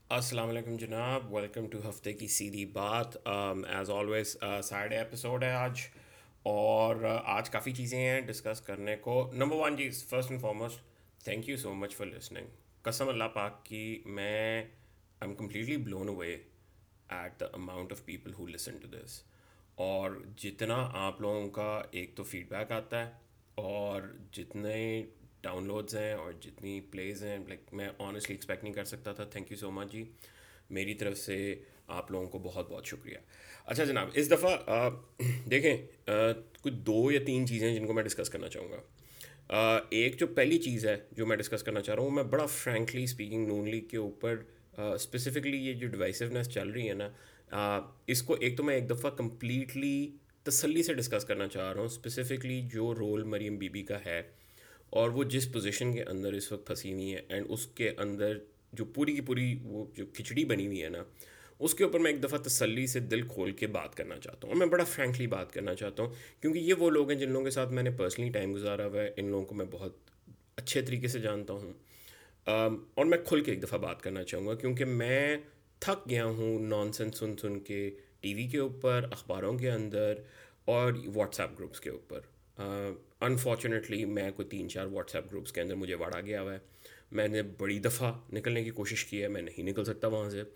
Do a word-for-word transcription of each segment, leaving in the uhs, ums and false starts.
السلام علیکم جناب، ویلکم ٹو ہفتے کی سیدھی بات. ایز آلویز سیٹرڈے ایپیسوڈ ہے آج. اور uh, آج کافی چیزیں ہیں ڈسکس کرنے کو. نمبر ون جی، first and foremost thank you so much for listening. قسم اللہ پاک کی، میں I am completely blown away at the amount of people who listen to this. اور جتنا آپ لوگوں کا ایک تو فیڈ بیک آتا ہے، اور جتنے ڈاؤن لوڈز ہیں اور جتنی پلیز ہیں، لائک میں آنیسٹلی ایکسپیکٹ نہیں کر سکتا تھا. تھینک یو سو مچ جی، میری طرف سے آپ لوگوں کو بہت بہت شکریہ. اچھا جناب، اس دفعہ آ، دیکھیں، آ، کچھ دو یا تین چیزیں جن کو میں ڈسکس کرنا چاہوں گا. آ، ایک جو پہلی چیز ہے جو میں ڈسکس کرنا چاہ رہا ہوں، میں بڑا فرینکلی اسپیکنگ نون لیگ کے اوپر اسپیسیفکلی یہ جو ڈیوائسونیس چل رہی ہے نا، آ، اس کو ایک تو میں ایک دفعہ کمپلیٹلی تسلی سے ڈسکس کرنا چاہ رہا ہوں. اسپیسیفکلی جو رول مریم بی بی کا ہے، اور وہ جس پوزیشن کے اندر اس وقت پھنسی ہوئی ہیں، اینڈ اس کے اندر جو پوری کی پوری وہ جو کھچڑی بنی ہوئی ہے نا، اس کے اوپر میں ایک دفعہ تسلی سے دل کھول کے بات کرنا چاہتا ہوں. اور میں بڑا فرینکلی بات کرنا چاہتا ہوں، کیونکہ یہ وہ لوگ ہیں جن لوگوں کے ساتھ میں نے پرسنلی ٹائم گزارا ہوا ہے. ان لوگوں کو میں بہت اچھے طریقے سے جانتا ہوں. um, اور میں کھل کے ایک دفعہ بات کرنا چاہوں گا، کیونکہ میں تھک گیا ہوں نان سینس سن سن کے ٹی وی کے اوپر، اخباروں کے اندر، اور واٹس ایپ گروپس کے اوپر. انفارچونیٹلی میں کوئی تین چار واٹس ایپ گروپس کے اندر مجھے وڑا گیا ہوا ہے. میں نے بڑی دفعہ نکلنے کی کوشش کی ہے، میں نہیں نکل سکتا وہاں سے.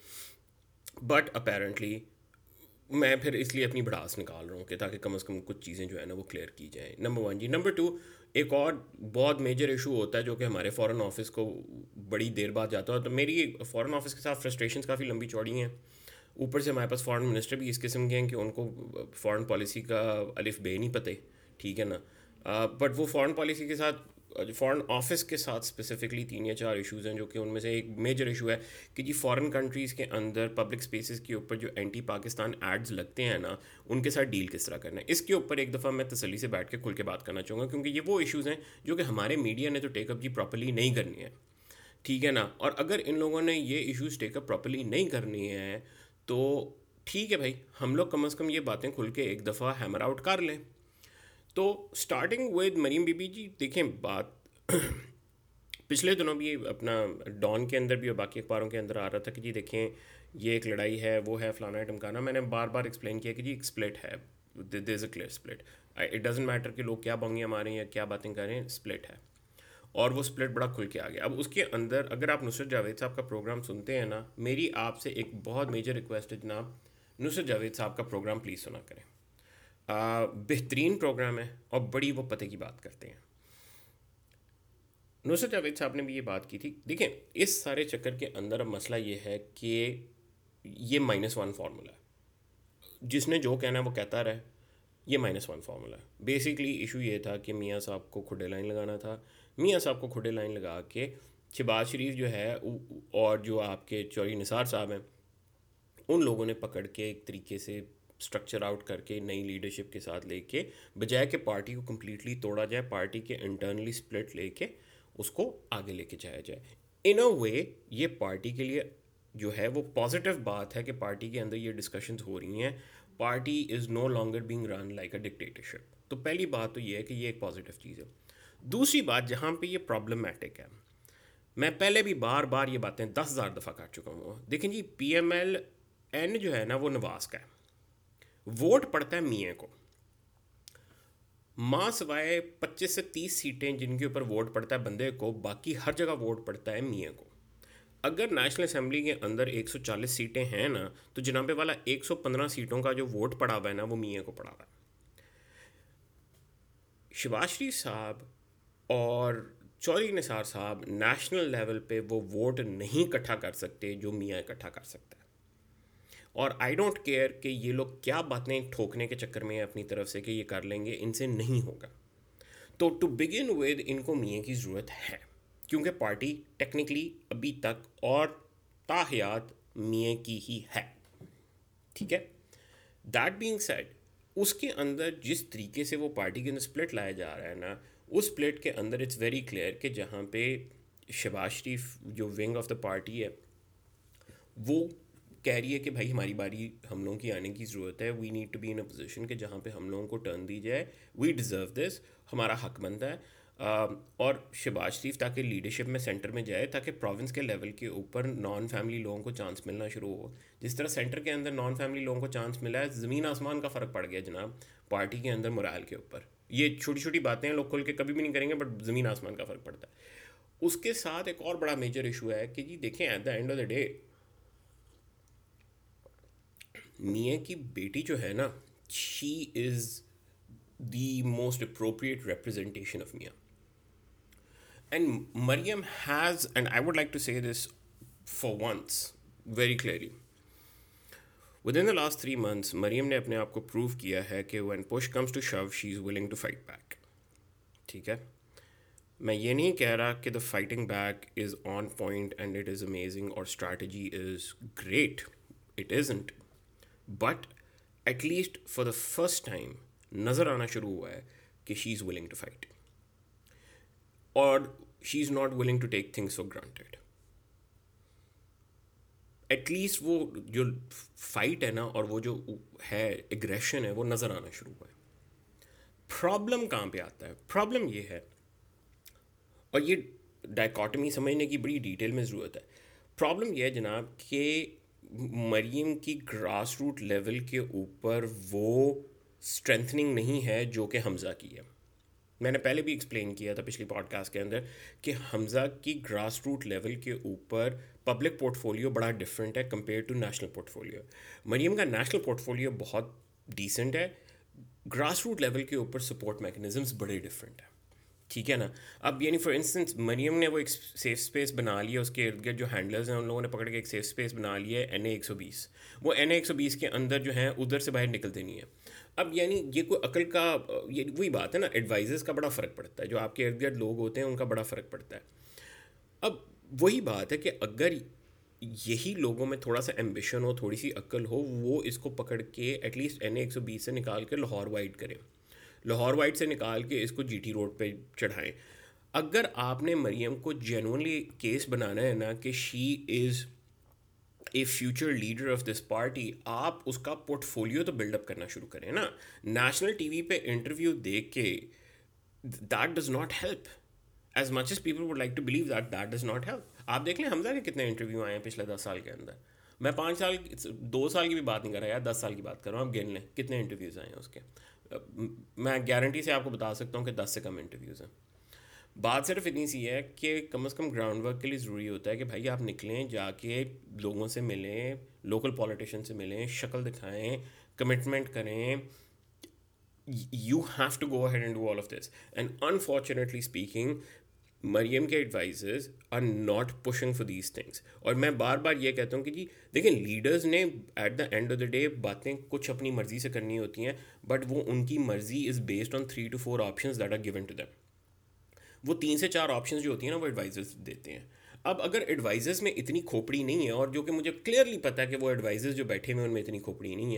بٹ اپیرنٹلی میں پھر اس لیے اپنی بڑاس نکال رہا ہوں کہ تاکہ کم از کم کچھ چیزیں جو ہے نا وہ کلیئر کی جائیں. نمبر ون جی. نمبر ٹو، ایک اور بہت میجر ایشو ہوتا ہے جو کہ ہمارے فارن آفس کو بڑی دیر بعد جاتا ہے. تو میری فارن آفس کے ساتھ فرسٹریشنس کافی لمبی چوڑی ہیں. اوپر سے ہمارے پاس فارن منسٹر بھی اس قسم کے ہیں کہ ان کو فارن پالیسی کا الف بے نہیں پتہ، ٹھیک ہے نا. بٹ وہ فارن پالیسی کے ساتھ، فارن آفس کے ساتھ اسپیسیفکلی تین یا چار ایشوز ہیں، جو کہ ان میں سے ایک میجر ایشو ہے کہ جی فارن کنٹریز کے اندر پبلک اسپیسز کے اوپر جو اینٹی پاکستان ایڈز لگتے ہیں نا، ان کے ساتھ ڈیل کس طرح کرنا ہے. اس کے اوپر ایک دفعہ میں تسلی سے بیٹھ کے کھل کے بات کرنا چاہوں گا، کیونکہ یہ وہ ایشوز ہیں جو کہ ہمارے میڈیا نے تو ٹیک اپ جی پراپرلی نہیں کرنی ہے، ٹھیک ہے نا. اور اگر ان لوگوں نے یہ ایشوز ٹیک اپ پراپرلی نہیں کرنی ہے تو ٹھیک ہے بھائی، ہم لوگ کم از کم یہ باتیں کھل کے ایک دفعہ ہیمر آؤٹ کر لیں. تو starting with Maryam Bibi ji, دیکھیں بات پچھلے دنوں بھی اپنا ڈان کے اندر بھی اور باقی اخباروں کے اندر آ رہا تھا کہ جی دیکھیں یہ ایک لڑائی ہے، وہ ہے فلانا ٹمکانا. میں نے بار بار ایکسپلین کیا کہ جی ایک اسپلٹ ہے، there is a clear split. It doesn't matter کہ لوگ کیا بانگیاں ماریں یا کیا باتیں کریں، اسپلٹ ہے. اور وہ اسپلٹ بڑا کھل کے آ گیا. اب اس کے اندر اگر آپ نصرت جاوید صاحب کا پروگرام سنتے ہیں نا، میری آپ سے ایک بہت میجر ریکویسٹ ہے جناب، نصرت جاوید صاحب کا پروگرام پلیز سنا کریں. آ, بہترین پروگرام ہے اور بڑی وہ پتے کی بات کرتے ہیں. نصرت جاوید صاحب نے بھی یہ بات کی تھی. دیکھیں اس سارے چکر کے اندر اب مسئلہ یہ ہے کہ یہ مائنس ون فارمولا ہے. جس نے جو کہنا ہے وہ کہتا رہے، یہ مائنس ون فارمولا ہے. بیسکلی ایشو یہ تھا کہ میاں صاحب کو کھڈے لائن لگانا تھا. میاں صاحب کو کھڈے لائن لگا کے شہباز شریف جو ہے اور جو آپ کے چوری نثار صاحب ہیں، ان لوگوں نے پکڑ کے ایک طریقے سے اسٹرکچر آؤٹ کر کے نئی لیڈرشپ کے ساتھ لے کے، بجائے کہ پارٹی کو کمپلیٹلی توڑا جائے، پارٹی کے انٹرنلی سپلٹ لے کے اس کو آگے لے کے جایا جائے. ان اے وے یہ پارٹی کے لیے جو ہے وہ پازیٹیو بات ہے کہ پارٹی کے اندر یہ ڈسکشنز ہو رہی ہیں. Party is no longer being run like a dictatorship. تو پہلی بات تو یہ ہے کہ یہ ایک پازیٹیو چیز ہے. دوسری بات جہاں پہ یہ پرابلمٹک ہے، میں پہلے بھی بار بار یہ باتیں دس ہزار دفعہ کر چکا ہوں. دیکھیں جی، پی ایم ایل این جو ہے نا وہ نواز کا ہے، ووٹ پڑتا ہے میاں کو. ماں سوائے پچیس سے تیس سیٹیں جن کے اوپر ووٹ پڑتا ہے بندے کو، باقی ہر جگہ ووٹ پڑتا ہے میاں کو. اگر نیشنل اسمبلی کے اندر ایک سو چالیس سیٹیں ہیں نا، تو جناب والا ایک سو پندرہ سیٹوں کا جو ووٹ پڑا ہوا ہے نا وہ میاں کو پڑا ہوا ہے. شہباز شریف صاحب اور چوہدری نثار صاحب نیشنل لیول پہ وہ ووٹ نہیں اکٹھا کر سکتے جو میاں اکٹھا کر سکتا ہے. اور آئی ڈونٹ کیئر کہ یہ لوگ کیا باتیں ٹھوکنے کے چکر میں اپنی طرف سے کہ یہ کر لیں گے، ان سے نہیں ہوگا. تو ٹو بگن ود ان کو میاں کی ضرورت ہے، کیونکہ پارٹی ٹیکنیکلی ابھی تک اور تاحیات میاں کی ہی ہے، ٹھیک ہے. دیٹ بینگ سیڈ، اس کے اندر جس طریقے سے وہ پارٹی کے اندر اسپلٹ لایا جا رہا ہے نا، اس اسپلٹ کے اندر اٹس ویری کلیئر کہ جہاں پہ شہباز شریف جو ونگ آف دا پارٹی ہے وہ کہہ رہی ہے کہ بھائی ہماری باری ہم لوگوں کی آنے کی ضرورت ہے، we need to be in a position کہ جہاں پہ ہم لوگوں کو ٹرن دی جائے، وی ڈیزرو دس، ہمارا حق بنتا ہے. اور شہباز شریف تاکہ لیڈرشپ میں سینٹر میں جائے تاکہ پروونس کے لیول کے اوپر نان فیملی لوگوں کو چانس ملنا شروع ہو. جس طرح سینٹر کے اندر نان فیملی لوگوں کو چانس ملا ہے, زمین آسمان کا فرق پڑ گیا جناب پارٹی کے اندر مرائل کے اوپر. یہ چھوٹی چھوٹی باتیں ہیں, لوگ کھل کے کبھی بھی نہیں کریں گے, بٹ زمین آسمان کا فرق پڑتا ہے. اس کے ساتھ ایک اور بڑا میجر ایشو ہے کہ جی دیکھیں at the end of the day Mian کی بیٹی جو ہے نا, she is the most appropriate representation of Mian. And Maryam has, and I would like to say this for once very clearly, with in the last three months Maryam نے اپنے آپ کو پروو کیا ہے کہ when push comes to shove she is willing to fight back. ٹھیک ہے, میں یہ نہیں کہہ رہا کہ the fighting back is on point and it is amazing اور strategy is great, it isn't, but at least for the first time نظر آنا شروع ہوا ہے کہ she is willing to fight, اور she is not willing to take things for granted. At least وہ جو فائٹ ہے نا, اور وہ جو ہے ایگریشن ہے, وہ نظر آنا شروع ہوا ہے. پرابلم کہاں پہ آتا ہے؟ پرابلم یہ ہے, اور یہ ڈائیکاٹمی سمجھنے کی بڑی ڈیٹیل میں ضرورت ہے. پرابلم یہ ہے جناب کہ مریم کی گراس روٹ لیول کے اوپر وہ اسٹرینتھننگ نہیں ہے جو کہ حمزہ کی ہے. میں نے پہلے بھی ایکسپلین کیا تھا پچھلی پوڈ کاسٹ کے اندر کہ حمزہ کی گراس روٹ لیول کے اوپر پبلک پورٹ فولیو بڑا ڈفرینٹ ہے compare to national portfolio. Maryam کا نیشنل پورٹ فولیو بہت ڈیسنٹ ہے, گراس روٹ لیول کے اوپر سپورٹ میکنزمس بڑے ڈفرینٹ ہیں. ٹھیک ہے نا. اب یعنی فار انسٹنس مریم نے وہ ایک سیف اسپیس بنا لیا, اس کے ارد گرد جو ہینڈلرز ہیں ان لوگوں نے پکڑ کے ایک سیف اسپیس بنا لیا ہے این اے ایک سو بیس. وہ این اے ایک سو بیس کے اندر جو ہیں ادھر سے باہر نکلتے نہیں ہیں. اب یعنی یہ کوئی عقل کا, یہ وہی بات ہے نا, ایڈوائزرز کا بڑا فرق پڑتا ہے, جو آپ کے ارد گرد لوگ ہوتے ہیں ان کا بڑا فرق پڑتا ہے. اب وہی بات ہے کہ اگر یہی لوگوں میں تھوڑا سا ایمبیشن ہو, تھوڑی سی عقل ہو, وہ اس کو پکڑ کے ایٹ لیسٹ این اے ایک سو بیس سے نکال کے لاہور وائڈ کریں, لاہور وائڈ سے نکال کے اس کو جی ٹی روڈ پہ چڑھائیں. اگر آپ نے مریم کو جینونلی کیس بنانا ہے نا کہ she is a future leader of this party, آپ اس کا پورٹ فولیو تو بلڈ اپ کرنا شروع کریں نا. نیشنل ٹی وی پہ انٹرویو دیکھ کے that does not help as much as people would like to believe that that does not help. آپ دیکھ لیں حمزہ کے کتنے انٹرویو آئے ہیں پچھلے دس سال کے اندر. میں پانچ سال دو سال کی بھی بات نہیں کر رہا یار, دس سال کی بات کر رہا ہوں. آپ گن لیں کتنے انٹرویوز آئے ہیں اس کے. میں گارنٹی سے آپ کو بتا سکتا ہوں کہ دس سے کم انٹرویوز ہیں. بات صرف اتنی سی ہے کہ کم از کم گراؤنڈ ورک کے لیے ضروری ہوتا ہے کہ بھائی آپ نکلیں, جا کے لوگوں سے ملیں, لوکل پولیٹیشین سے ملیں, شکل دکھائیں, کمٹمنٹ کریں. You have to go ahead and do all of this. And unfortunately speaking Maryam کے advisors are not pushing for these things. اور میں بار بار یہ کہتا ہوں کہ جی دیکھیں لیڈرز نے at the end of the day باتیں کچھ اپنی مرضی سے کرنی ہوتی ہیں, بٹ وہ ان کی مرضی is based on three two four options that are given to them. وہ تین سے چار آپشنز جو ہوتی ہیں نا وہ ایڈوائزرز دیتے ہیں. اب اگر ایڈوائزرز میں اتنی کھوپڑی نہیں ہے, اور جو کہ مجھے کلیئرلی پتہ ہے کہ وہ ایڈوائزرز جو بیٹھے ہوئے ان میں اتنی کھوپڑی نہیں ہے,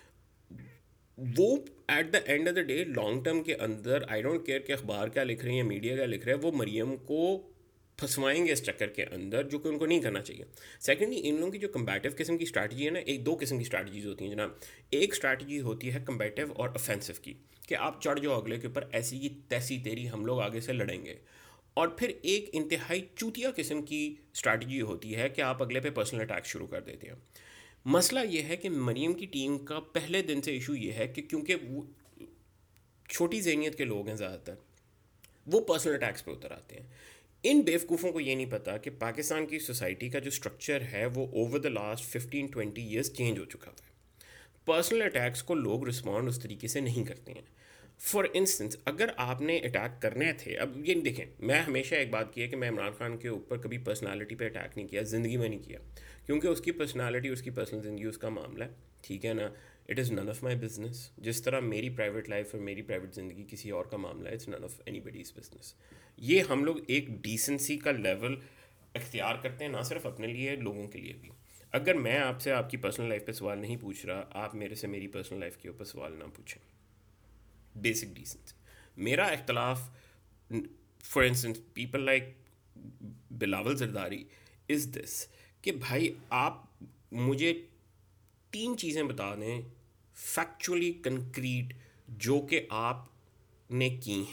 وہ at the end of the day long term کے اندر آئی ڈونٹ کیئر کہ اخبار کیا لکھ رہے ہیں یا میڈیا کیا لکھ رہا ہے, وہ مریم کو پھنسوائیں گے اس چکر کے اندر جو کہ ان کو نہیں کرنا چاہیے. سیکنڈلی ان لوگوں کی جو کمبیٹیو قسم کی اسٹریٹجی ہے نا, ایک دو قسم کی اسٹریٹجیز ہوتی ہیں جناب. ایک اسٹریٹجی ہوتی ہے کمبیٹیو اور افینسو کی, کہ آپ چڑھ جاؤ اگلے کے اوپر, ایسی کی تیسی تیری ہم لوگ آگے سے لڑیں گے. اور پھر ایک انتہائی چوتیا قسم کی اسٹریٹجی ہوتی ہے کہ آپ اگلے پہ پرسنل اٹیک شروع کر دیتے ہیں. مسئلہ یہ ہے کہ مریم کی ٹیم کا پہلے دن سے ایشو یہ ہے کہ کیونکہ وہ چھوٹی ذہنیت کے لوگ ہیں زیادہ تر, وہ پرسنل اٹیکس پہ اتر آتے ہیں. ان بیوقوفوں کو یہ نہیں پتا کہ پاکستان کی سوسائٹی کا جو اسٹرکچر ہے وہ over the last fifteen twenty years change ہو چکا ہے. پرسنل اٹیکس کو لوگ رسپونڈ اس طریقے سے نہیں کرتے ہیں. فار انسٹنس اگر آپ نے اٹیک کرنے تھے, اب یہ دیکھیں میں ہمیشہ ایک بات کی ہے کہ میں عمران خان کے اوپر کبھی پرسنالٹی پہ اٹیک نہیں کیا, زندگی میں نہیں کیا, کیونکہ اس کی پرسنالٹی, اس کی پرسنل زندگی اس کا معاملہ ہے. ٹھیک ہے نا, it is none of my business. جس طرح میری پرائیویٹ لائف اور میری پرائیویٹ زندگی کسی اور کا معاملہ ہے, it's none of any bodies business. یہ ہم لوگ ایک ڈیسنسی کا لیول اختیار کرتے ہیں, نہ صرف اپنے لیے, لوگوں کے لیے بھی. اگر میں آپ سے آپ کی پرسنل لائف پہ سوال نہیں پوچھ رہا, آپ میرے سے میری پرسنل لائف کے اوپر سوال نہ پوچھیں. Basic decency. میرا اختلاف for instance people like Bilawal Zardari is this کہ بھائی آپ مجھے تین چیزیں بتا دیں فیکچولی کنکریٹ جو کہ آپ نے کی ہیں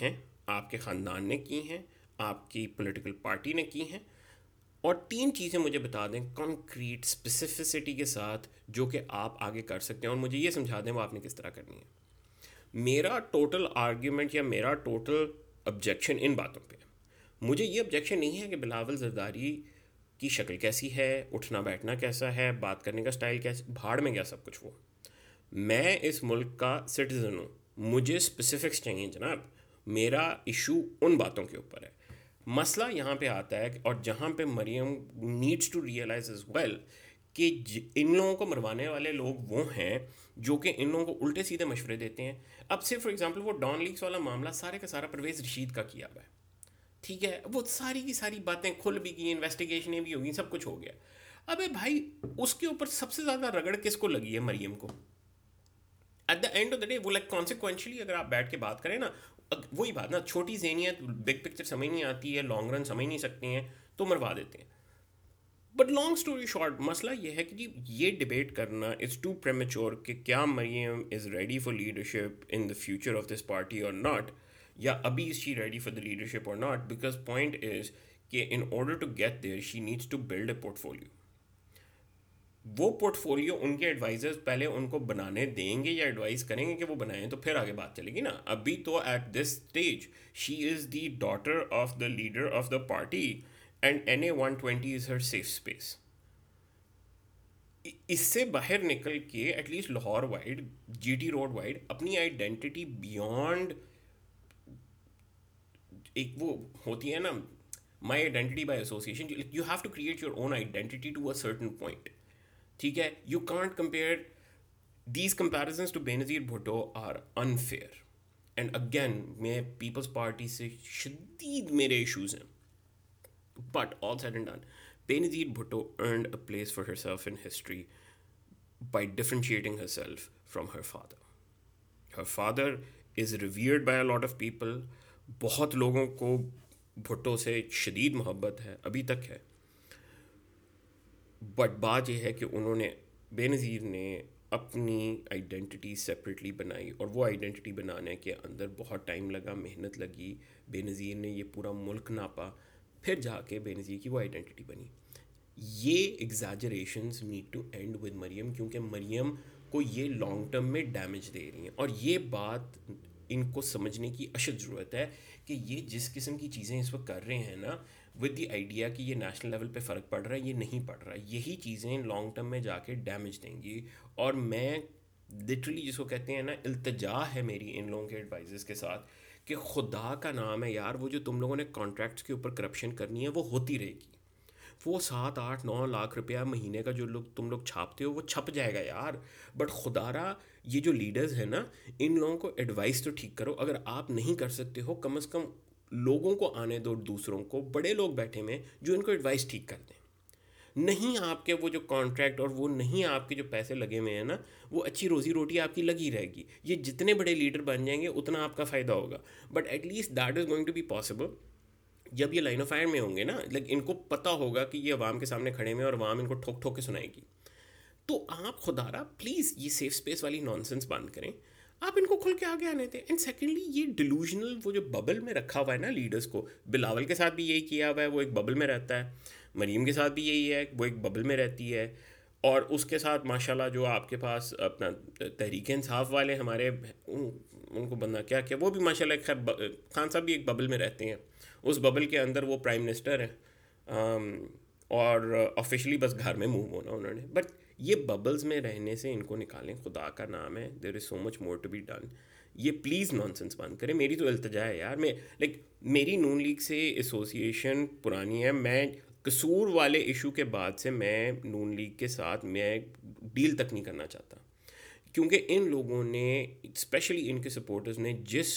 آپ کے خاندان نے کی ہیں, آپ کی پولیٹیکل پارٹی نے کی ہیں, اور تین چیزیں مجھے بتا دیں کانکریٹ اسپیسیفسٹی کے ساتھ جو کہ آپ آگے کر سکتے ہیں, اور مجھے یہ سمجھا دیں وہ آپ نے کس طرح کرنی ہے. میرا ٹوٹل آرگیومنٹ یا میرا ٹوٹل آبجیکشن ان باتوں پہ, مجھے یہ آبجیکشن نہیں ہے کہ بلاول زرداری کی شکل کیسی ہے, اٹھنا بیٹھنا کیسا ہے, بات کرنے کا سٹائل کیسا, بھاڑ میں گیا سب کچھ وہ. میں اس ملک کا سٹیزن ہوں, مجھے اسپیسیفکس چاہیے جناب. میرا ایشو ان باتوں کے اوپر ہے. مسئلہ یہاں پہ آتا ہے, اور جہاں پہ Maryam needs to realise as well کہ ان لوگوں کو مروانے والے لوگ وہ ہیں جو کہ ان لوگوں کو الٹے سیدھے مشورے دیتے ہیں. اب صرف فار ایگزامپل وہ ڈان لیکس والا معاملہ سارے کا سارا پرویز رشید کا کیا ہوا ہے, ٹھیک ہے, وہ ساری کی ساری باتیں کھل بھی گئی, انویسٹیگیشنیں بھی ہوگی, سب کچھ ہو گیا. ابے بھائی اس کے اوپر سب سے زیادہ رگڑ کس کو لگی ہے؟ مریم کو. At the end of the day وہ لائک کانسیکوینشلی اگر آپ بیٹھ کے بات کریں نا, وہی بات نا, چھوٹی ذہنیت بگ پکچر سمجھ نہیں آتی ہے, لانگ رن سمجھ نہیں سکتے ہیں تو مروا دیتے ہیں. بٹ لانگ اسٹوری شارٹ, مسئلہ یہ ہے کہ جی یہ ڈبیٹ کرنا از ٹو پریمیچور کہ کیا Maryam is ready for leadership in the future of this party or not, یا ابھی is she ready for the leadership or not. Because point is کہ in order to get there she needs to build a portfolio. وہ portfolio ان کے advisors پہلے ان کو بنانے دیں گے یا ایڈوائز کریں گے کہ وہ بنائیں, تو پھر آگے بات چلے گی نا. ابھی تو at this stage she is the daughter of the leader of the party and N A one twenty is her safe space. اس سے باہر نکل کے ایٹ لیسٹ Lahore wide, G T road wide اپنی آئیڈینٹی بیونڈ ایک وہ ہوتی ہے نا, my identity by association, you have to create your own identity to a certain point. ٹھیک ہے, you can't compare these comparisons to Benazir Bhutto are unfair. And again میں پیپلز پارٹی سے شدید میرے ایشوز ہیں, but all said and done Benazir Bhutto earned a place for herself in history by differentiating herself from her father. Her father is revered by a lot of people. بہت لوگوں کو بھٹو سے شدید محبت ہے, ابھی تک ہے. بٹ بات یہ ہے کہ انہوں نے, بے نظیر نے اپنی آئیڈینٹی سپریٹلی بنائی, اور وہ آئیڈینٹی بنانے کے اندر بہت ٹائم لگا, محنت لگی. بے نظیر نے یہ پورا ملک ناپا, پھر جا کے بے نظیر کی وہ آئیڈینٹی بنی. یہ exaggerations need to end with Maryam, کیونکہ مریم کو یہ لانگ ٹرم میں ڈیمیج دے رہی ہیں. اور یہ بات ان کو سمجھنے کی اشد ضرورت ہے کہ یہ جس قسم کی چیزیں اس وقت کر رہے ہیں نا, ود دی آئیڈیا کہ یہ نیشنل لیول پہ فرق پڑ رہا ہے, یہ نہیں پڑ رہا. یہی چیزیں لانگ ٹرم میں جا کے ڈیمیج دیں گی. اور میں لٹرلی جس کو کہتے ہیں نا, التجا ہے میری ان لوگوں کے ایڈوائزرز کے ساتھ کہ خدا کا نام ہے یار, وہ جو تم لوگوں نے کانٹریکٹس کے اوپر کرپشن کرنی ہے وہ ہوتی رہے گی. وہ سات آٹھ نو لاکھ روپیہ مہینے کا جو لوگ تم لوگ چھاپتے ہو وہ چھپ جائے گا یار. بٹ خدا را یہ جو لیڈرز ہیں نا, ان لوگوں کو ایڈوائس تو ٹھیک کرو. اگر آپ نہیں کر سکتے ہو, کم از کم لوگوں کو آنے دو, دوسروں کو, بڑے لوگ بیٹھے میں جو ان کو ایڈوائس ٹھیک کر دیں. نہیں آپ کے وہ جو کانٹریکٹ اور وہ نہیں آپ کے جو پیسے لگے ہوئے ہیں نا, وہ اچھی روزی روٹی آپ کی لگی رہے گی. یہ جتنے بڑے لیڈر بن جائیں گے اتنا آپ کا فائدہ ہوگا. But at least that is going to be possible جب یہ لائن آف فائر میں ہوں گے نا. لائک ان کو پتہ ہوگا کہ یہ عوام کے سامنے کھڑے ہوئے اور عوام ان کو ٹھوک ٹھوک کے سنائے گی. تو آپ خدا را پلیز یہ سیف اسپیس والی نان سینس بند کریں, آپ ان کو کھل کے آگے آنے دیں. اینڈ سیکنڈلی یہ ڈیلوژنل وہ جو ببل میں رکھا ہوا ہے نا لیڈرس کو, بلاول کے ساتھ بھی یہی کیا ہوا ہے, وہ ایک ببل میں رہتا ہے. مریم کے ساتھ بھی یہی ہے, وہ ایک ببل میں رہتی ہے. اور اس کے ساتھ ماشاءاللہ جو آپ کے پاس اپنا تحریک انصاف والے ہمارے, ان کو بندہ کیا کیا, وہ بھی ماشاءاللہ خیر خان صاحب بھی ایک ببل میں رہتے ہیں. اس ببل کے اندر وہ پرائم منسٹر ہیں, اور آفیشلی بس گھر میں منہ ہونا انہوں نے. بٹ یہ ببلز میں رہنے سے ان کو نکالیں, خدا کا نام ہے. There is so much more to be done. یہ پلیز نان سینس بند کریں. میری تو التجا ہے یار, میں لائک میری نون لیگ سے ایسوسیشن پرانی ہے. میں قصور والے ایشو کے بعد سے میں نون لیگ کے ساتھ میں ڈیل تک نہیں کرنا چاہتا, کیونکہ ان لوگوں نے اسپیشلی ان کے سپورٹرز نے جس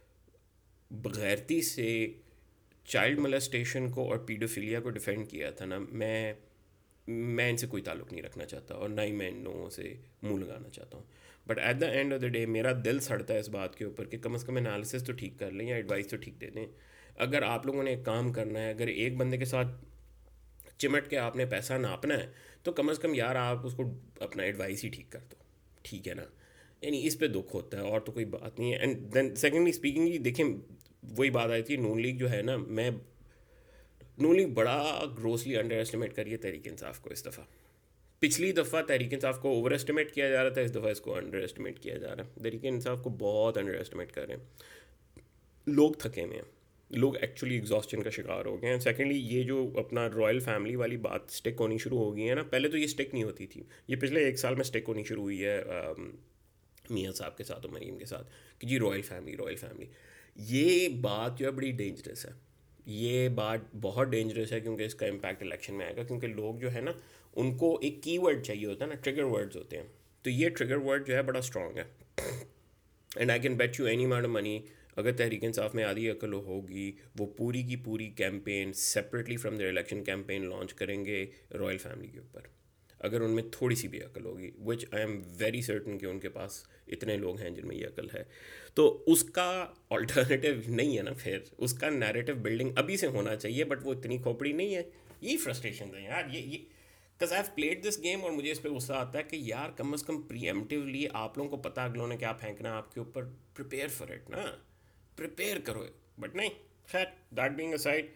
بغیرتی سے چائلڈ ملسٹیشن کو اور پیڈوفیلیا کو ڈیفینڈ کیا تھا نا, میں میں ان سے کوئی تعلق نہیں رکھنا چاہتا, اور نہ ہی میں ان لوگوں سے منہ لگانا چاہتا ہوں. But at the end of the day میرا دل سڑتا ہے اس بات کے اوپر کہ کم از کم انالیسس تو ٹھیک کر لیں یا ایڈوائس تو ٹھیک دے دیں. اگر آپ لوگوں نے ایک کام کرنا ہے, اگر ایک بندے کے ساتھ چمٹ کے آپ نے پیسہ ناپنا ہے, تو کم از کم یار آپ اس کو اپنا ایڈوائس ہی ٹھیک کر دو, ٹھیک ہے نا. یعنی اس پہ دکھ ہوتا ہے, اور تو کوئی بات نہیں ہے. اینڈ دین سیکنڈلی اسپیکنگ, دیکھیں وہی بات آئی تھی نون لیگ جو ہے نا, میں نون لیگ بڑا گروسلی انڈر ایسٹیمیٹ کری ہے تحریک انصاف کو اس دفعہ. پچھلی دفعہ تحریک انصاف کو اوور ایسٹیمیٹ کیا جا رہا تھا, اس دفعہ اس کو انڈر ایسٹیمیٹ کیا جا رہا ہے. تحریک انصاف کو بہت انڈر ایسٹیمیٹ کر رہے ہیں. لوگ تھکے ہوئے ہیں, لوگ ایکچولی ایگزاسشن کا شکار ہو گئے ہیں. سیکنڈلی یہ جو اپنا رائل فیملی والی بات اسٹک ہونی شروع ہو گئی ہے نا, پہلے تو یہ اسٹک نہیں ہوتی تھی, یہ پچھلے ایک سال میں اسٹک ہونی شروع ہوئی ہے میاں صاحب کے ساتھ اور مریم کے ساتھ کہ جی رائل فیملی رائل فیملی. یہ بات جو ہے بڑی ڈینجرس ہے, یہ بات بہت ڈینجرس ہے, کیونکہ اس کا امپیکٹ الیکشن میں آئے گا. کیونکہ لوگ جو ہے نا ان کو ایک کی ورڈ چاہیے ہوتا ہے نا, ٹریگر ورڈز ہوتے ہیں, تو یہ ٹریگر ورڈ جو ہے بڑا اسٹرانگ ہے. And I can bet you any amount of money, اگر تحریک انصاف میں آدھی عقل ہوگی وہ پوری کی پوری campaign separately from their election campaign launch کریں گے رائل فیملی کے اوپر, اگر ان میں تھوڑی سی بھی عقل ہوگی, which I am very certain کہ ان کے پاس اتنے لوگ ہیں جن میں یہ عقل ہے. تو اس کا آلٹرنیٹیو نہیں ہے نا, پھر اس کا نیریٹو بلڈنگ ابھی سے ہونا چاہیے, بٹ وہ اتنی کھوپڑی نہیں ہے. یہی فرسٹریشن ہے یار, یہ یہ cause I have played this game, اور مجھے اس پہ غصہ آتا ہے کہ یار کم از کم پری ایمپٹیولی آپ لوگوں کو پتا اگلوں نے کیا پھینکنا آپ کے اوپر, پریپیئر فار اٹ نا, پریپیئر کرو. بٹ نہیں, خیر دیٹ بینگ اے سائڈ.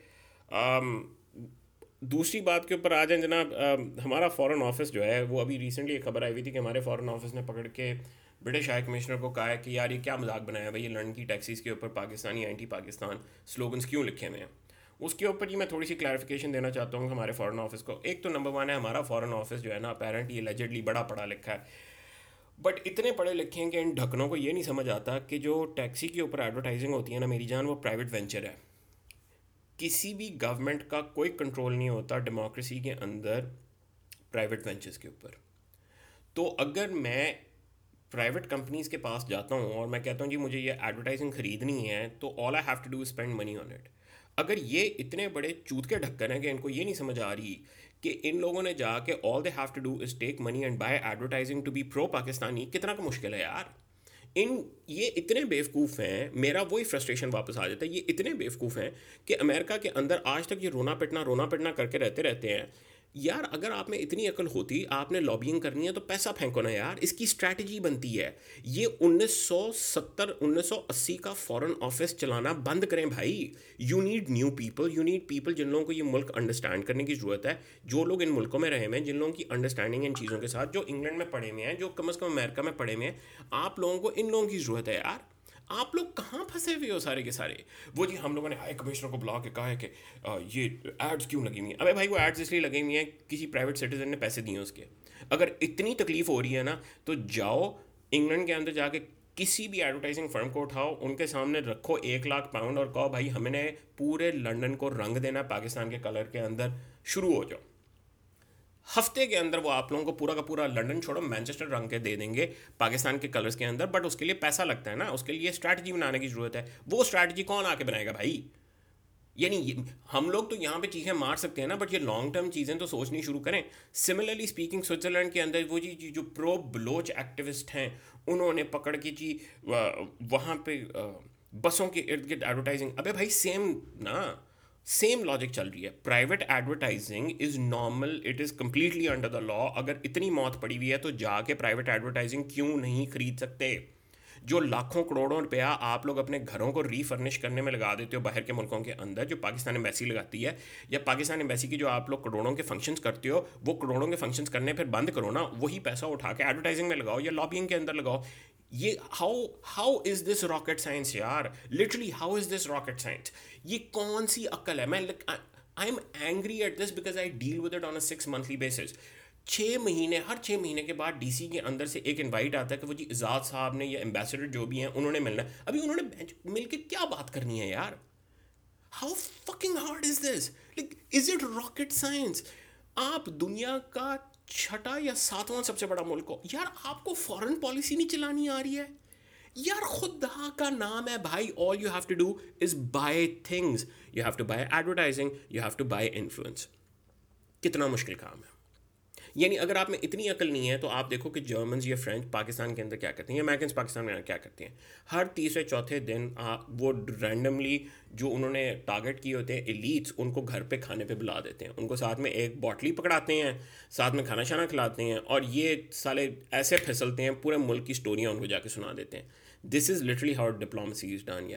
دوسری بات کے اوپر آ جائیں جناب, ہمارا فارن آفس جو ہے وہ ابھی ریسنٹلی ایک خبر آئی ہوئی تھی کہ ہمارے فارن آفس نے پکڑ کے برٹش ہائی کمشنر کو کہا ہے کہ یار یہ کیا مذاق بنایا ہے بھائی, یہ لندن کی ٹیکسیز کے اوپر پاکستانی اینٹی پاکستان سلوگنس کیوں لکھے ہوئے ہیں. اس کے اوپر ہی میں تھوڑی سی کلیریفیکیشن دینا چاہتا ہوں ہمارے فارن آفس کو. ایک تو نمبر ون ہے, ہمارا فارن آفس جو ہے نا اپیرنٹلی ایلیجڈلی بڑا پڑھا لکھا ہے, بٹ اتنے پڑھے لکھے ہیں کہ ان ڈھکنوں کو یہ نہیں سمجھ آتا کہ جو ٹیکسی کے اوپر ایڈورٹائزنگ ہوتی ہے نا میری جان, وہ پرائیویٹ وینچر ہے. کسی بھی گورنمنٹ کا کوئی کنٹرول نہیں ہوتا ڈیموکریسی کے اندر پرائیویٹ وینچرز کے اوپر. تو اگر میں پرائیویٹ کمپنیز کے پاس جاتا ہوں اور میں کہتا ہوں جی مجھے یہ ایڈورٹائزنگ خریدنی ہے, تو all I have to do is spend money on it. اگر یہ اتنے بڑے چوت کے ڈھکن ہیں کہ ان کو یہ نہیں سمجھ آ رہی کہ ان لوگوں نے جا کے all they have to do is take money and buy advertising to be pro Pakistani, کتنا کا مشکل ہے یار. ان یہ اتنے بیوقوف ہیں, میرا وہی فرسٹریشن واپس آ جاتا ہے, یہ اتنے بیوقوف ہیں کہ امریکہ کے اندر آج تک یہ رونا پٹنا رونا پٹنا کر کے رہتے رہتے ہیں. یار اگر آپ میں اتنی عقل ہوتی, آپ نے لابینگ کرنی ہے تو پیسہ پھینکو نا یار, اس کی اسٹریٹجی بنتی ہے. یہ انیس سو ستر انیس سو اسی کا فارن آفس چلانا بند کریں بھائی. You need new people, you need people جن لوگوں کو یہ ملک انڈرسٹینڈ کرنے کی ضرورت ہے, جو لوگ ان ملکوں میں رہے ہوئے ہیں, جن لوگوں کی انڈرسٹینڈنگ ان چیزوں کے ساتھ, جو انگلینڈ میں پڑھے ہوئے ہیں, جو کم از کم امریکہ میں پڑھے ہوئے ہیں. آپ لوگوں کو ان لوگوں کی ضرورت ہے یار. آپ لوگ کہاں پھنسے ہوئے ہو سارے کے سارے. وہ جی ہم لوگوں نے ہائی کمشنر کو بلا کے کہا ہے کہ یہ ایڈس کیوں لگی ہوئی ہیں. ابے بھائی وہ ایڈس اس لیے لگی ہوئی ہیں کسی پرائیویٹ سٹیزن نے پیسے دیے ہیں اس کے. اگر اتنی تکلیف ہو رہی ہے نا تو جاؤ انگلینڈ کے اندر جا کے کسی بھی ایڈورٹائزنگ فرم کو اٹھاؤ, ان کے سامنے رکھو ایک لاکھ پاؤنڈ اور کہو بھائی ہم نے پورے لنڈن کو رنگ دینا پاکستان کے کلر کے اندر, شروع ہو جاؤ. ہفتے کے اندر وہ آپ لوگوں کو پورا کا پورا لنڈن چھوڑو مانچسٹر رنگ کے دے دیں گے پاکستان کے کلرز کے اندر. بٹ اس کے لیے پیسہ لگتا ہے نا, اس کے لیے اسٹریٹجی بنانے کی ضرورت ہے. وہ اسٹریٹجی کون آ کے بنائے گا بھائی. یعنی ہم لوگ تو یہاں پہ چیزیں مار سکتے ہیں نا, بٹ یہ لانگ ٹرم چیزیں تو سوچنی شروع کریں. سملرلی اسپیکنگ سوئٹزرلینڈ کے اندر وہ جی جو پرو بلوچ ایکٹیوسٹ ہیں انہوں نے پکڑ کے جی وہاں پہ بسوں کے ارد گرد ایڈورٹائزنگ. ابے بھائی سیم نا, سیم لاجک چل رہی ہے. Private advertising is normal, it is completely under the law. اگر اتنی موت پڑی ہوئی ہے تو جا کے پرائیویٹ ایڈورٹائزنگ کیوں نہیں خرید سکتے. جو لاکھوں کروڑوں روپیہ آپ لوگ اپنے گھروں کو ری فرنش کرنے میں لگا دیتے ہو باہر کے ملکوں کے اندر, جو پاکستان ایمبیسی لگاتی ہے, یا پاکستان ایمبیسی کی جو آپ لوگ کروڑوں کے فنکشنز کرتے ہو, وہ کروڑوں کے فنکشنز کرنے پھر بند کرو نا, وہی پیسہ اٹھا کے ایڈورٹائزنگ میں لگاؤ یا لابینگ کے اندر لگاؤ. یہ how how is this rocket science یار, literally how is this rocket science. یہ کون سی عقل ہے. میں I am angry at this because I deal with it on a six monthly basis. چھ مہینے ہر چھ مہینے کے بعد ڈی سی کے اندر سے ایک انوائٹ آتا ہے کہ وہ جی اعزاز صاحب نے یا ایمبیسڈر جو بھی ہیں انہوں نے ملنا ہے. ابھی انہوں نے مل کے کیا بات کرنی ہے یار. How fucking hard is this, like is it rocket science. آپ دنیا کا چھٹا یا ساتواں سب سے بڑا ملک ہو یار, آپ کو فارن پالیسی نہیں چلانی آ رہی ہے یار. خدا کا نام ہے بھائی, all you have to do is buy things. You have to buy advertising, you have to buy influence. کتنا مشکل کام ہے. یعنی اگر آپ میں اتنی عقل نہیں ہے تو آپ دیکھو کہ جرمنز یا فرینچ پاکستان کے اندر کیا کرتے ہیں, یا امیرکنس پاکستان میں کیا کرتے ہیں. ہر تیسرے چوتھے دن وہ رینڈملی جو انہوں نے ٹارگٹ کیے ہوتے ہیں ایلیٹس, ان کو گھر پہ کھانے پہ بلا دیتے ہیں. ان کو ساتھ میں ایک بوٹلی پکڑاتے ہیں, ساتھ میں کھانا شانا کھلاتے ہیں, اور یہ سالے ایسے پھسلتے ہیں, پورے ملک کی سٹوریاں ان کو جا کے سنا دیتے ہیں. This is literally how diplomacy is done یار.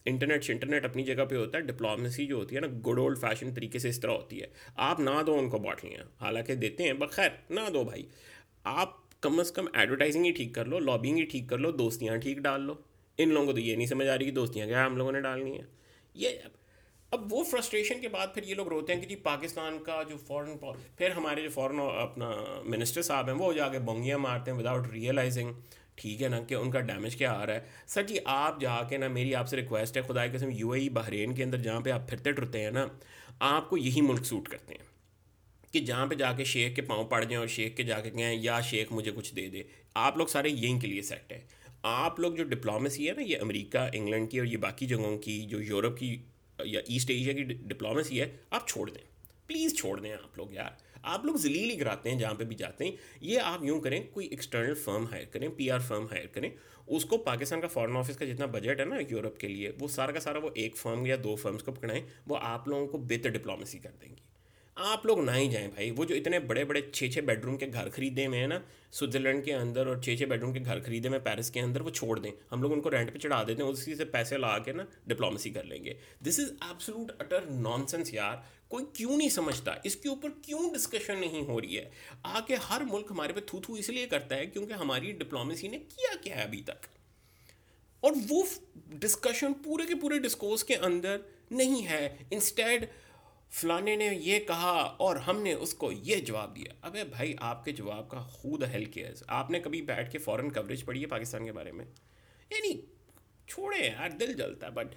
انٹرنیٹ انٹرنیٹ اپنی جگہ پہ ہوتا ہے. ڈپلومیسی جو ہوتی ہے نا گڈ اولڈ فیشن طریقے سے اس طرح ہوتی ہے, آپ نہ دو ان کو باٹلیاں, حالانکہ دیتے ہیں بخیر نہ دو بھائی. آپ کم از کم ایڈورٹائزنگ ہی ٹھیک کر لو, لابنگ ہی ٹھیک کر لو, دوستیاں ٹھیک ڈال لو. ان لوگوں کو تو یہ نہیں سمجھ آ رہی کہ دوستیاں کیا ہم لوگوں نے ڈالنی ہیں. یہ اب وہ فرسٹریشن کے بعد پھر یہ لوگ روتے ہیں کہ جی پاکستان کا جو فورن, پھر ہمارے جو فورن اپنا منسٹر صاحب ہیں وہ جا کے بونگیاں مارتے ہیں وداؤٹ ریئلائزنگ, ٹھیک ہے نا, کہ ان کا ڈیمیج کیا آ رہا ہے. سر جی آپ جا کے نا, میری آپ سے ریکویسٹ ہے خدا کی قسم, یو اے ای بحرین کے اندر جہاں پہ آپ پھرتے ٹرتے ہیں نا, آپ کو یہی ملک سوٹ کرتے ہیں کہ جہاں پہ جا کے شیخ کے پاؤں پڑ جائیں اور شیخ کے جا کے کہیں یا شیخ مجھے کچھ دے دے. آپ لوگ سارے یہیں کے لیے سیٹ ہیں. آپ لوگ جو ڈپلومیسی ہے نا, یہ امریکہ انگلینڈ کی اور یہ باقی جگہوں کی, جو یورپ کی یا ایسٹ ایشیا کی ڈپلومیسی ہے, آپ چھوڑ دیں پلیز, چھوڑ دیں آپ لوگ یار. آپ لوگ ذلیل ہی کراتے ہیں جہاں پہ بھی جاتے ہیں. یہ آپ یوں کریں, کوئی ایکسٹرنل فرم ہائر کریں, پی آر فرم ہائر کریں, اس کو پاکستان کا فارن آفس کا جتنا بجٹ ہے نا یورپ کے لیے, وہ سارا کا سارا وہ ایک فرم یا دو فرمز کو پکڑائیں, وہ آپ لوگوں کو بہتر ڈپلومیسی کر دیں گی. آپ لوگ نہ ہی جائیں بھائی. وہ جو اتنے بڑے بڑے چھ چھ بیڈ روم کے گھر خریدے ہوئے ہیں نا سوئٹزرلینڈ کے اندر, اور چھ چھ بیڈ روم کے گھر خریدے ہوئے پیرس کے اندر, وہ چھوڑ دیں. ہم لوگ ان کو رینٹ پہ چڑھا دیتے ہیں, اسی سے پیسے لا کے نا ڈپلومیسی کر لیں گے. This is absolute utter nonsense یار. کوئی کیوں نہیں سمجھتا, اس کے اوپر کیوں ڈسکشن نہیں ہو رہی ہے. آ کے ہر ملک ہمارے پہ تھو تھو اس لیے کرتا ہے کیونکہ ہماری ڈپلومیسی نے کیا کیا ہے ابھی تک, اور وہ ڈسکشن پورے کے پورے ڈسکورس کے اندر نہیں ہے. انسٹیڈ فلانے نے یہ کہا اور ہم نے اس کو یہ جواب دیا. ابے بھائی آپ کے جواب کا خود ہیل کیئرز. آپ نے کبھی بیٹھ کے فورن کوریج پڑھی ہے پاکستان کے بارے میں؟ یعنی چھوڑے یار, دل جلتا ہے. But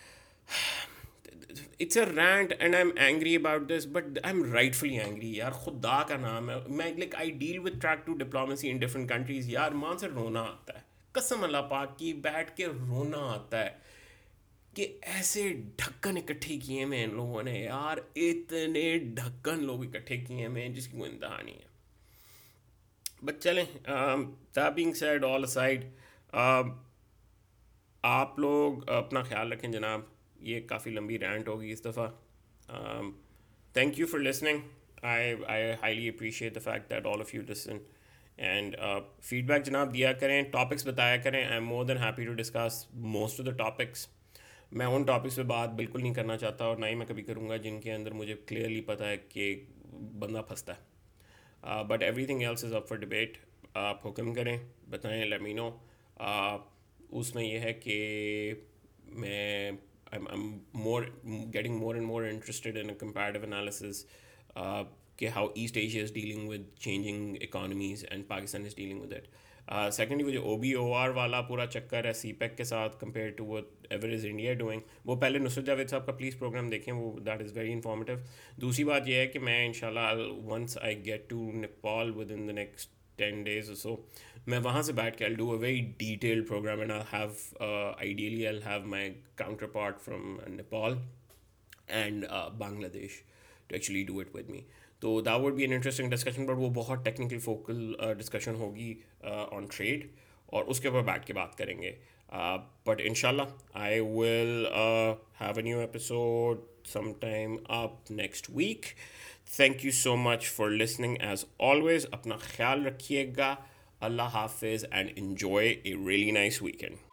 it's a rant and I am angry about this, but I am rightfully angry یار. خدا کا نام ہے, میں like I deal with track two diplomacy in different countries یار. مان سے رونا آتا ہے, قسم اللہ پاک کی بیٹھ کے رونا آتا ہے کہ ایسے ڈھکن اکٹھے کیے میں ان لوگوں نے یار, اتنے ڈھکن لوگ اکٹھے کیے میں جس کی کوئی انتہا نہیں ہے. بٹ چلیں, that being said all aside, آپ لوگ اپنا خیال رکھیں جناب. یہ کافی لمبی رینٹ ہوگی اس دفعہ. Thank you for listening. I I highly appreciate the fact that all of you listen, and feedback جناب دیا کریں, ٹاپکس بتایا کریں. I am more than happy to discuss most of the topics. میں ان ٹاپکس پہ بات بالکل نہیں کرنا چاہتا, اور نہ ہی میں کبھی کروں گا جن کے اندر مجھے کلیئرلی پتہ ہے کہ بندہ پھنستا ہے. But everything else is up for debate. آپ حکم کریں, بتائیں, لیٹ می نو. اس میں یہ ہے کہ میں more getting more and more interested in comparative analysis کہ how East Asia is dealing with changing economies and Pakistan is dealing with it. Secondly وہ جو او بی او آر والا پورا چکر ہے سی پیک کے ساتھ compare to whatever is India doing, وہ پہلے نصرت جاوید صاحب کا پلیز پروگرام دیکھیں, وہ دیٹ از ویری انفارمیٹیو. دوسری بات یہ ہے کہ میں ان شاء اللہ once I get to Nepal with in the next ten days اور سو, میں وہاں سے بیٹھ کے I do a very detailed programme, and I have ideally I have my counterpart from Nepal and Bangladesh to actually do it with me. تو that would be an interesting discussion, but وہ بہت technical focal discussion ہوگی آن trade, اور اس کے اوپر بیٹھ کے بات کریں گے. بٹ ان شاء اللہ I will have a new episode some time up next week. Thank you so much for listening as always. اپنا خیال رکھیے گا. اللہ حافظ and enjoy a really nice weekend.